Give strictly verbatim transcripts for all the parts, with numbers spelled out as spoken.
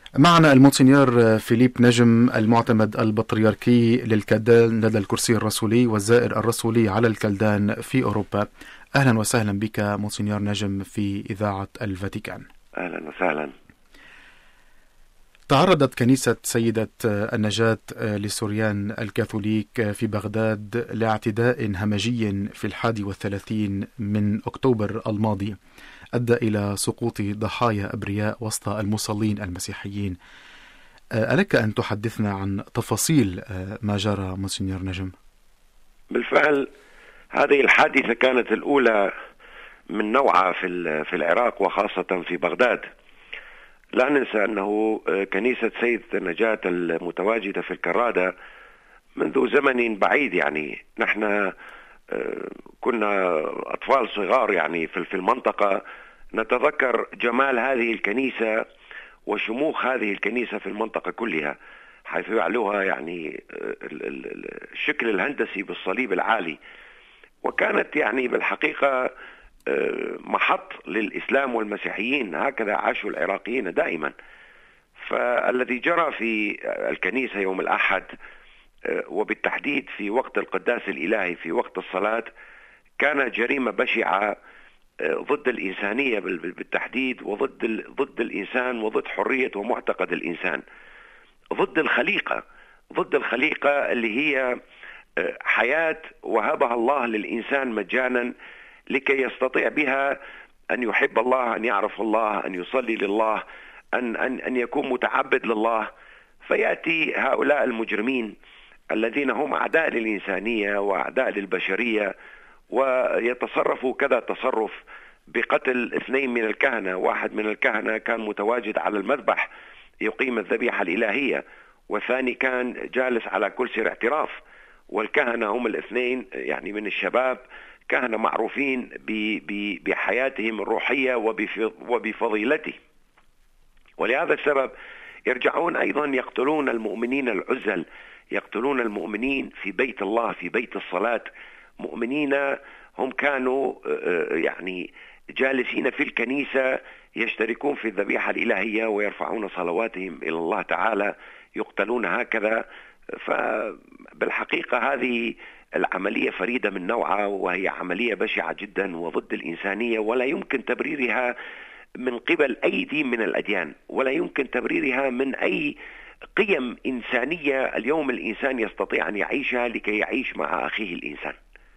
معنا المونسنيور فيليب نجم، المعتمد البطريركي للكلدان لدى الكرسي الرسولي والزائر الرسولي على الكلدان في أوروبا. أهلا وسهلا بك مونسنيور نجم في إذاعة الفاتيكان. أهلا وسهلا. تعرضت كنيسة سيدة النجاة للسوريان الكاثوليك في بغداد لاعتداء همجي في الحادي والثلاثين من أكتوبر الماضي أدى إلى سقوط ضحايا أبرياء وسط المصلين المسيحيين. ألك أن تحدثنا عن تفاصيل ما جرى مونسنيور نجم؟ بالفعل هذه الحادثة كانت الأولى من نوعها في في العراق وخاصة في بغداد. لا ننسى أنه كنيسة سيدة النجاة المتواجدة في الكرادة منذ زمن بعيد، يعني نحن كنا أطفال صغار يعني في المنطقة نتذكر جمال هذه الكنيسة وشموخ هذه الكنيسة في المنطقة كلها، حيث يعلوها يعني الشكل الهندسي بالصليب العالي، وكانت يعني بالحقيقة محط للإسلام والمسيحيين، هكذا عاشوا العراقيين دائما. فالذي جرى في الكنيسة يوم الأحد وبالتحديد في وقت القداس الإلهي في وقت الصلاة كان جريمة بشعة ضد الإنسانية بالتحديد، وضد ضد الإنسان وضد حرية ومعتقد الإنسان، ضد الخليقة ضد الخليقة اللي هي حياة وهبها الله للإنسان مجانا لكي يستطيع بها أن يحب الله، أن يعرف الله، أن يصلي لله، أن, أن, أن يكون متعبد لله. فيأتي هؤلاء المجرمين الذين هم أعداء للإنسانية وأعداء للبشرية ويتصرفوا كذا تصرف بقتل اثنين من الكهنة. واحد من الكهنة كان متواجد على المذبح يقيم الذبيحة الإلهية، والثاني كان جالس على كرسي الاعتراف. والكهنة هم الاثنين يعني من الشباب، كهنة معروفين بحياتهم الروحية وبفضيلته، ولهذا السبب يرجعون أيضا يقتلون المؤمنين العزل، يقتلون المؤمنين في بيت الله في بيت الصلاة، مؤمنين هم كانوا يعني جالسين في الكنيسة يشتركون في الذبيحة الإلهية ويرفعون صلواتهم إلى الله تعالى، يقتلون هكذا. فبالحقيقة هذه العملية فريدة من نوعها، وهي عملية بشعة جدا وضد الإنسانية، ولا يمكن تبريرها من قبل أي دين من الأديان، ولا يمكن تبريرها من أي قيم إنسانية اليوم الإنسان يستطيع أن يعيشها لكي يعيش مع أخيه الإنسان.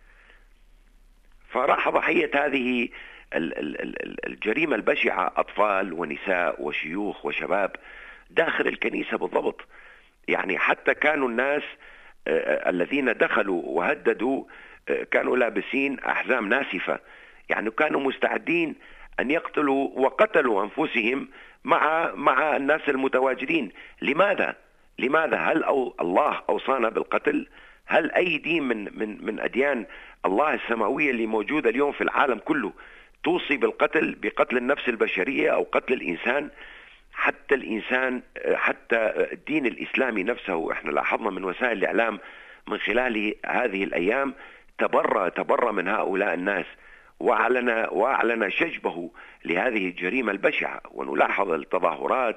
فراح ضحية هذه الجريمة البشعة أطفال ونساء وشيوخ وشباب داخل الكنيسة بالضبط. يعني حتى كانوا الناس الذين دخلوا وهددوا كانوا لابسين أحزام ناسفة، يعني كانوا مستعدين أن يقتلوا وقتلوا أنفسهم مع مع الناس المتواجدين. لماذا؟ لماذا؟ هل أو الله أوصانا بالقتل؟ هل أي دين من من من أديان الله السماوية اللي موجودة اليوم في العالم كله توصي بالقتل، بقتل النفس البشرية أو قتل الإنسان؟ حتى الإنسان، حتى الدين الإسلامي نفسه، احنا لاحظنا من وسائل الإعلام من خلال هذه الأيام تبرأ تبرأ من هؤلاء الناس وأعلن وأعلن شجبه لهذه الجريمة البشعة. ونلاحظ التظاهرات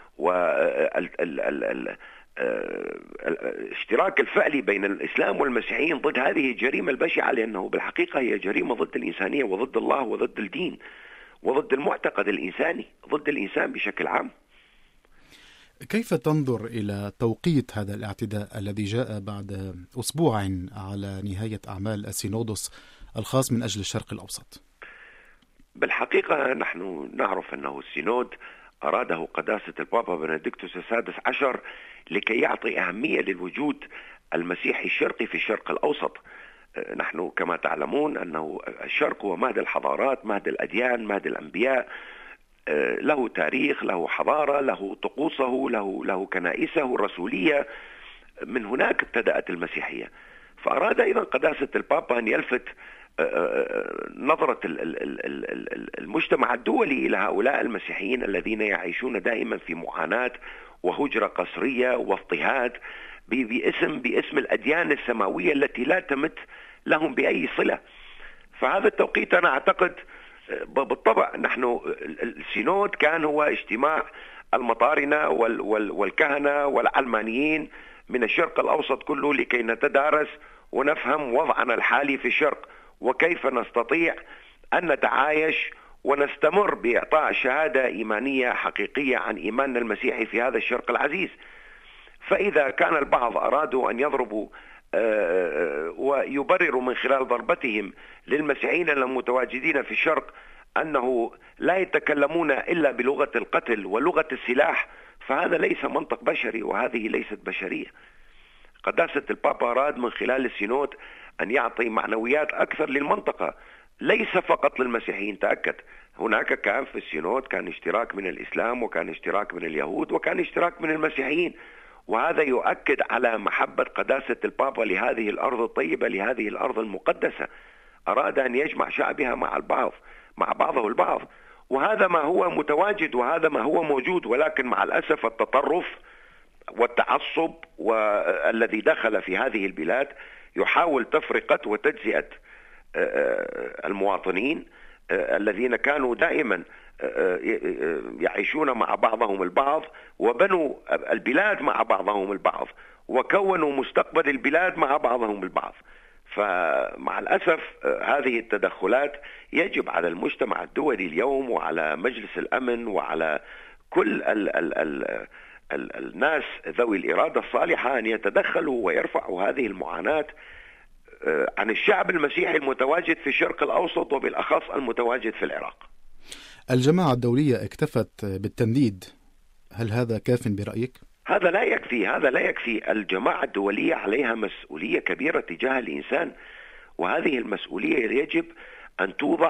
والاشتراك الفعلي بين الإسلام والمسيحيين ضد هذه الجريمة البشعة، لأنه بالحقيقة هي جريمة ضد الإنسانية وضد الله وضد الدين وضد المعتقد الإنساني، ضد الإنسان بشكل عام. كيف تنظر إلى توقيت هذا الاعتداء الذي جاء بعد أسبوع على نهاية أعمال السينودوس الخاص من أجل الشرق الأوسط؟ بالحقيقة نحن نعرف أنه السينود أراده قداسة البابا بنديكتوس السادس عشر لكي يعطي أهمية للوجود المسيحي الشرقي في الشرق الأوسط. نحن كما تعلمون أنه الشرق هو مهد الحضارات، مهد الأديان، مهد الأنبياء، له تاريخ، له حضارة، له طقوسه، له له كنائسه الرسولية. من هناك ابتدأت المسيحية. فأراد أيضا قداسة البابا أن يلفت نظرة المجتمع الدولي إلى هؤلاء المسيحيين الذين يعيشون دائما في معاناة وهجرة قسرية واضطهاد باسم باسم الأديان السماوية التي لا تمت لهم بأي صلة. فهذا التوقيت أنا أعتقد بالطبع نحن السينود كان هو اجتماع المطارنة والكهنة والعلمانيين من الشرق الأوسط كله لكي نتدارس ونفهم وضعنا الحالي في الشرق، وكيف نستطيع أن نتعايش ونستمر بإعطاء شهادة إيمانية حقيقية عن إيماننا المسيحي في هذا الشرق العزيز. فإذا كان البعض أرادوا أن يضربوا ويبرروا من خلال ضربتهم للمسيحيين المتواجدين في الشرق أنه لا يتكلمون إلا بلغة القتل ولغة السلاح، فهذا ليس منطق بشري، وهذه ليست بشرية. قداسة البابا أراد من خلال السينود أن يعطي معنويات أكثر للمنطقة، ليس فقط للمسيحيين. تأكد هناك كان في السينود كان اشتراك من الإسلام، وكان اشتراك من اليهود، وكان اشتراك من المسيحيين، وهذا يؤكد على محبة قداسة البابا لهذه الأرض الطيبة، لهذه الأرض المقدسة. أراد أن يجمع شعبها مع البعض مع بعضه البعض، وهذا ما هو متواجد وهذا ما هو موجود. ولكن مع الأسف التطرف والتعصب والذي دخل في هذه البلاد يحاول تفرقة وتجزئة المواطنين الذين كانوا دائما يعيشون مع بعضهم البعض، وبنوا البلاد مع بعضهم البعض، وكونوا مستقبل البلاد مع بعضهم البعض. فمع الأسف هذه التدخلات يجب على المجتمع الدولي اليوم وعلى مجلس الأمن وعلى كل ال ال ال ال الناس ذوي الإرادة الصالحة أن يتدخلوا ويرفعوا هذه المعاناة عن الشعب المسيحي المتواجد في الشرق الأوسط، وبالأخص المتواجد في العراق. الجماعة الدولية اكتفت بالتنديد، هل هذا كاف برأيك؟ هذا لا يكفي، هذا لا يكفي. الجماعة الدولية عليها مسؤولية كبيرة تجاه الإنسان، وهذه المسؤولية يجب أن توضع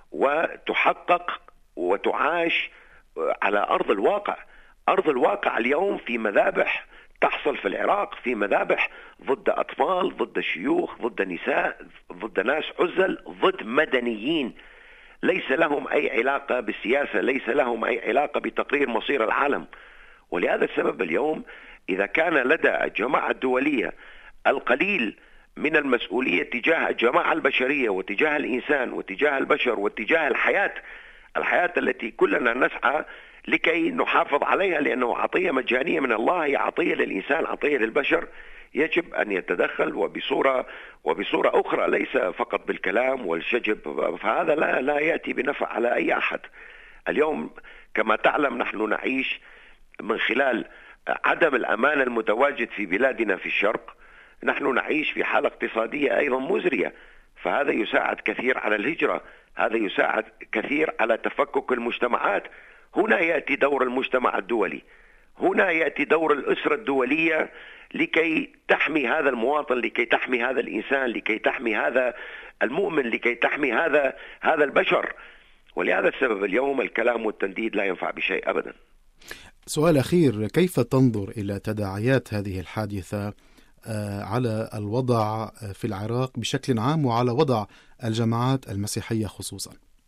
وتحقق وتعاش على أرض الواقع. أرض الواقع اليوم في مذابح تحصل في العراق، في مذابح ضد أطفال، ضد شيوخ، ضد نساء، ضد ناس عزل، ضد مدنيين ليس لهم أي علاقة بالسياسة، ليس لهم أي علاقة بتقرير مصير العالم. ولهذا السبب اليوم إذا كان لدى الجماعة الدولية القليل من المسؤولية تجاه الجماعة البشرية وتجاه الإنسان وتجاه البشر وتجاه الحياة الحياة التي كلنا نسعى لكي نحافظ عليها، لأنه عطية مجانية من الله، هي عطية للإنسان، عطية للبشر، يجب أن يتدخل وبصورة وبصورة أخرى، ليس فقط بالكلام والشجب. فهذا لا لا يأتي بنفع على أي أحد. اليوم كما تعلم نحن نعيش من خلال عدم الأمان المتواجد في بلادنا في الشرق، نحن نعيش في حالة اقتصادية أيضا مزرية، فهذا يساعد كثير على الهجرة، هذا يساعد كثير على تفكك المجتمعات. هنا يأتي دور المجتمع الدولي، هنا يأتي دور الأسرة الدولية لكي تحمي هذا المواطن، لكي تحمي هذا الإنسان، لكي تحمي هذا المؤمن، لكي تحمي هذا هذا البشر. ولهذا السبب اليوم الكلام والتنديد لا ينفع بشيء أبدا. سؤال أخير، كيف تنظر إلى تداعيات هذه الحادثة على الوضع في العراق بشكل عام وعلى وضع الجماعات المسيحية خصوصا؟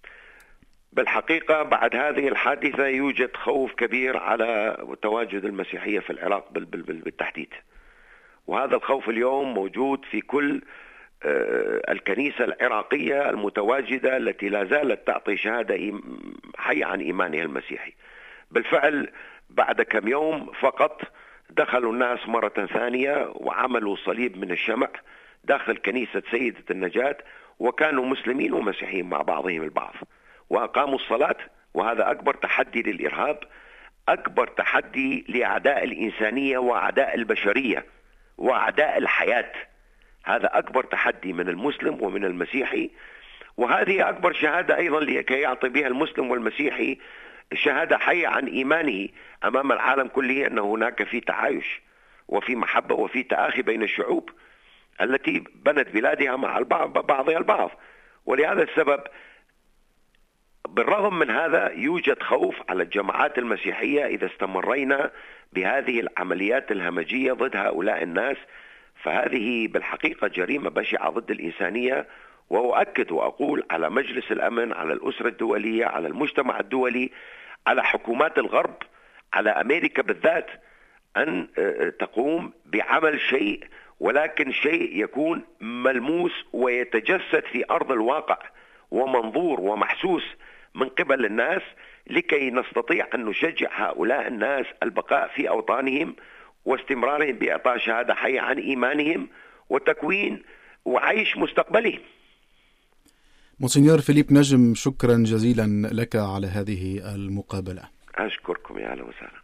بالحقيقة بعد هذه الحادثة يوجد خوف كبير على تواجد المسيحية في العراق بالتحديد، وهذا الخوف اليوم موجود في كل الكنيسة العراقية المتواجدة التي لا زالت تعطي شهادة حية عن إيمانها المسيحي. بالفعل بعد كم يوم فقط دخلوا الناس مرة ثانية وعملوا صليب من الشمع داخل كنيسة سيدة النجاة، وكانوا مسلمين ومسيحيين مع بعضهم البعض، وأقاموا الصلاة. وهذا أكبر تحدي للإرهاب، أكبر تحدي لأعداء الإنسانية وأعداء البشرية وأعداء الحياة. هذا أكبر تحدي من المسلم ومن المسيحي، وهذه أكبر شهادة أيضا لكي يعطي بها المسلم والمسيحي شهادة حية عن إيمانه أمام العالم كله، أن هناك في تعايش وفي محبة وفي تآخي بين الشعوب التي بنت بلادها مع البعض بعضها البعض. ولهذا السبب بالرغم من هذا يوجد خوف على الجماعات المسيحية إذا استمرينا بهذه العمليات الهمجية ضد هؤلاء الناس، فهذه بالحقيقة جريمة بشعة ضد الإنسانية. وأؤكد وأقول على مجلس الأمن، على الأسرة الدولية، على المجتمع الدولي، على حكومات الغرب، على أمريكا بالذات، أن تقوم بعمل شيء، ولكن شيء يكون ملموس ويتجسد في أرض الواقع ومنظور ومحسوس من قبل الناس لكي نستطيع أن نشجع هؤلاء الناس البقاء في أوطانهم واستمرارهم بإعطاء شهادة حية عن إيمانهم وتكوين وعيش مستقبلهم. مونسينيور فيليب نجم، شكرا جزيلا لك على هذه المقابلة. أشكركم، يا أهلا وسهلا.